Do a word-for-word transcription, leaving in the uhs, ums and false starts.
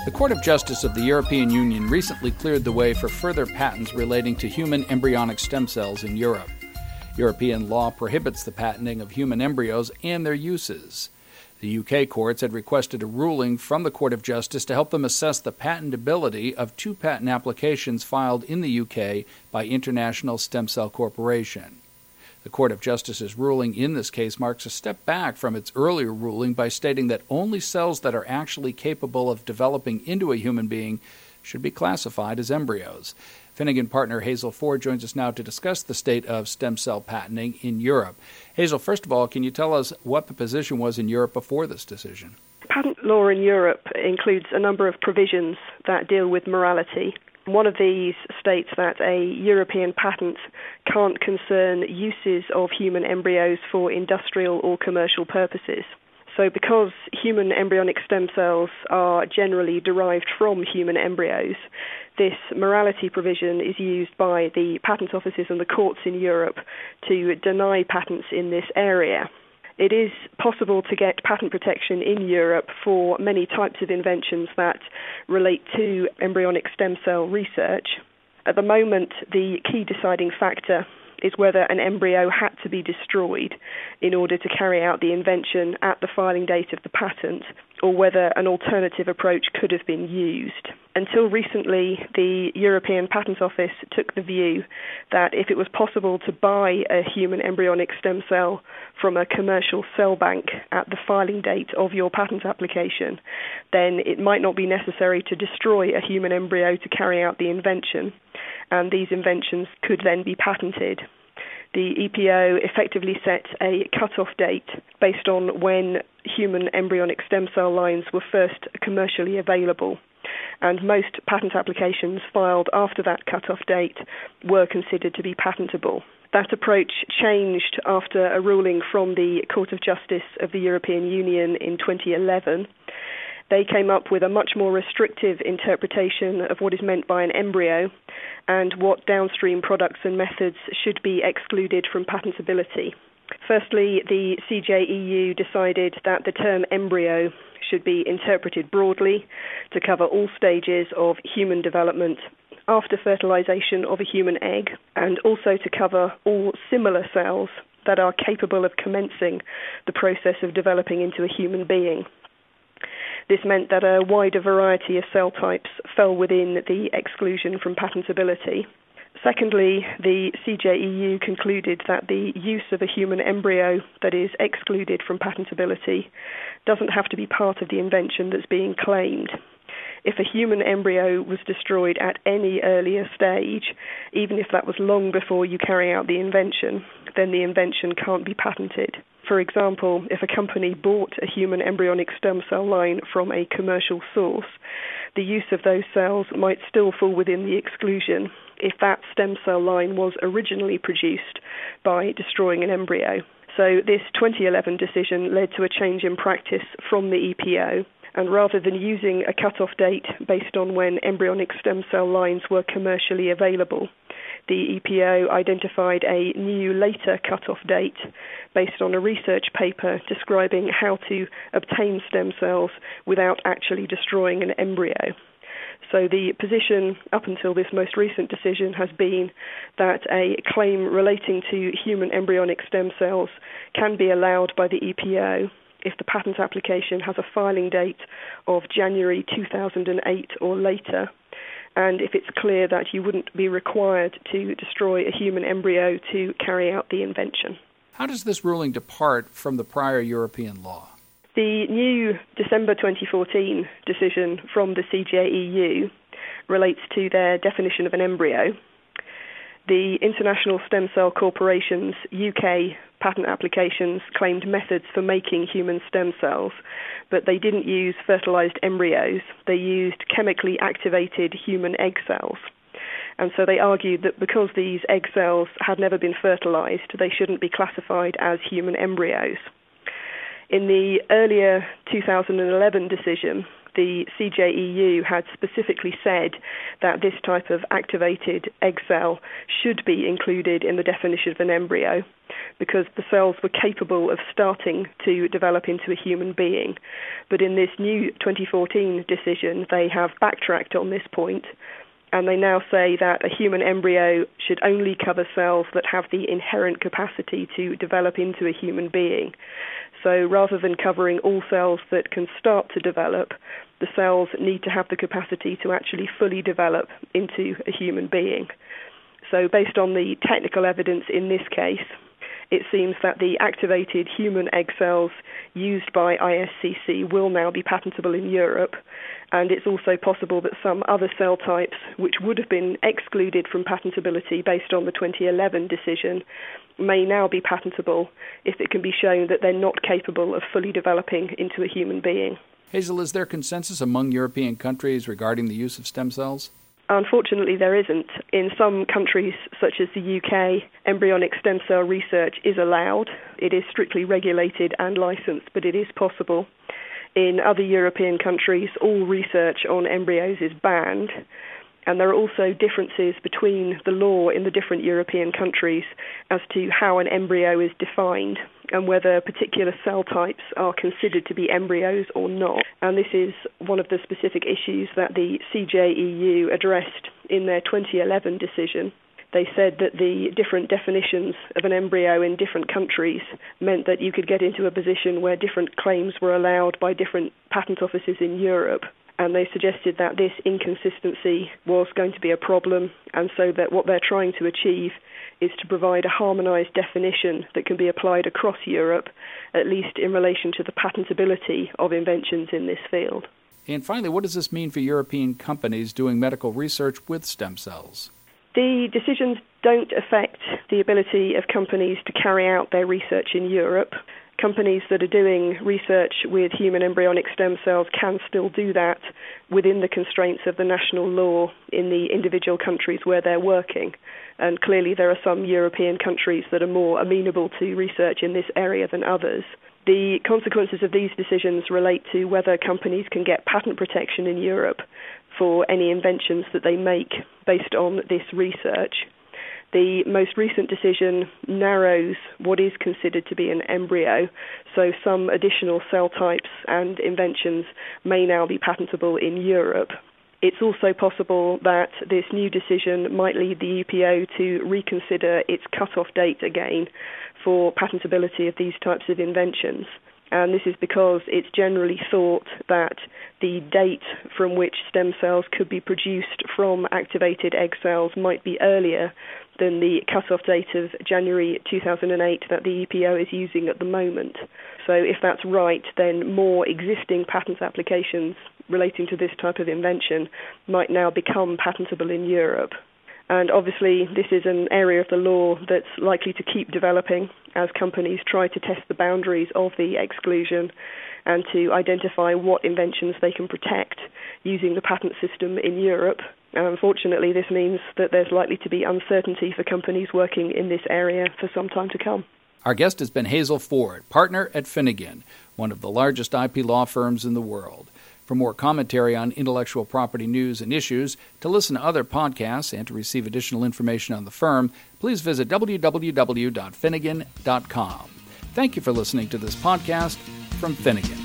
The Court of Justice of the European Union recently cleared the way for further patents relating to human embryonic stem cells in Europe. European law prohibits the patenting of human embryos and their uses. The U K courts had requested a ruling from the Court of Justice to help them assess the patentability of two patent applications filed in the U K by International Stem Cell Corporation. The Court of Justice's ruling in this case marks a step back from its earlier ruling by stating that only cells that are actually capable of developing into a human being should be classified as embryos. Finnegan partner Hazel Ford joins us now to discuss the state of stem cell patenting in Europe. Hazel, first of all, can you tell us what the position was in Europe before this decision? Patent law in Europe includes a number of provisions that deal with morality. One of these states that a European patent can't concern uses of human embryos for industrial or commercial purposes. So because human embryonic stem cells are generally derived from human embryos, this morality provision is used by the patent offices and the courts in Europe to deny patents in this area. It is possible to get patent protection in Europe for many types of inventions that relate to embryonic stem cell research. At the moment, the key deciding factor is whether an embryo had to be destroyed in order to carry out the invention at the filing date of the patent, or whether an alternative approach could have been used. Until recently, the European Patent Office took the view that if it was possible to buy a human embryonic stem cell from a commercial cell bank at the filing date of your patent application, then it might not be necessary to destroy a human embryo to carry out the invention, and these inventions could then be patented. The E P O effectively set a cut-off date based on when human embryonic stem cell lines were first commercially available, and most patent applications filed after that cut-off date were considered to be patentable. That approach changed after a ruling from the Court of Justice of the European Union in twenty eleven. They came up with a much more restrictive interpretation of what is meant by an embryo and what downstream products and methods should be excluded from patentability. Firstly, the C J E U decided that the term embryo should be interpreted broadly to cover all stages of human development after fertilization of a human egg, and also to cover all similar cells that are capable of commencing the process of developing into a human being. This meant that a wider variety of cell types fell within the exclusion from patentability. Secondly, the C J E U concluded that the use of a human embryo that is excluded from patentability doesn't have to be part of the invention that's being claimed. If a human embryo was destroyed at any earlier stage, even if that was long before you carry out the invention, then the invention can't be patented. For example, if a company bought a human embryonic stem cell line from a commercial source, the use of those cells might still fall within the exclusion if that stem cell line was originally produced by destroying an embryo. So this twenty eleven decision led to a change in practice from the E P O, and rather than using a cut-off date based on when embryonic stem cell lines were commercially available, the E P O identified a new later cut-off date based on a research paper describing how to obtain stem cells without actually destroying an embryo. So the position up until this most recent decision has been that a claim relating to human embryonic stem cells can be allowed by the E P O if the patent application has a filing date of January two thousand eight or later, and if it's clear that you wouldn't be required to destroy a human embryo to carry out the invention. How does this ruling depart from the prior European law? The new December twenty fourteen decision from the C J E U relates to their definition of an embryo. The International Stem Cell Corporation's U K patent applications claimed methods for making human stem cells, but they didn't use fertilized embryos. They used chemically activated human egg cells. And so they argued that because these egg cells had never been fertilized, they shouldn't be classified as human embryos. In the earlier two thousand eleven decision, the C J E U had specifically said that this type of activated egg cell should be included in the definition of an embryo because the cells were capable of starting to develop into a human being. But in this new twenty fourteen decision, they have backtracked on this point, and they now say that a human embryo should only cover cells that have the inherent capacity to develop into a human being. So rather than covering all cells that can start to develop, the cells need to have the capacity to actually fully develop into a human being. So based on the technical evidence in this case, it seems that the activated human egg cells used by I S C C will now be patentable in Europe, and it's also possible that some other cell types which would have been excluded from patentability based on the twenty eleven decision may now be patentable if it can be shown that they're not capable of fully developing into a human being. Hazel, is there consensus among European countries regarding the use of stem cells? Unfortunately, there isn't. In some countries, such as the U K, embryonic stem cell research is allowed. It is strictly regulated and licensed, but it is possible. In other European countries, all research on embryos is banned. And there are also differences between the law in the different European countries as to how an embryo is defined and whether particular cell types are considered to be embryos or not. And this is one of the specific issues that the C J E U addressed in their twenty eleven decision. They said that the different definitions of an embryo in different countries meant that you could get into a position where different claims were allowed by different patent offices in Europe. And they suggested that this inconsistency was going to be a problem, and so that what they're trying to achieve is to provide a harmonised definition that can be applied across Europe, at least in relation to the patentability of inventions in this field. And finally, what does this mean for European companies doing medical research with stem cells? The decisions don't affect the ability of companies to carry out their research in Europe. Companies that are doing research with human embryonic stem cells can still do that within the constraints of the national law in the individual countries where they're working. And clearly there are some European countries that are more amenable to research in this area than others. The consequences of these decisions relate to whether companies can get patent protection in Europe for any inventions that they make based on this research. The most recent decision narrows what is considered to be an embryo, so some additional cell types and inventions may now be patentable in Europe. It's also possible that this new decision might lead the E P O to reconsider its cut-off date again for patentability of these types of inventions. And this is because it's generally thought that the date from which stem cells could be produced from activated egg cells might be earlier than the cut-off date of January two thousand eight that the E P O is using at the moment. So if that's right, then more existing patent applications relating to this type of invention might now become patentable in Europe. And obviously this is an area of the law that's likely to keep developing as companies try to test the boundaries of the exclusion and to identify what inventions they can protect using the patent system in Europe. And unfortunately, this means that there's likely to be uncertainty for companies working in this area for some time to come. Our guest has been Hazel Ford, partner at Finnegan, one of the largest I P law firms in the world. For more commentary on intellectual property news and issues, to listen to other podcasts, and to receive additional information on the firm, please visit w w w dot finnegan dot com. Thank you for listening to this podcast from Finnegan.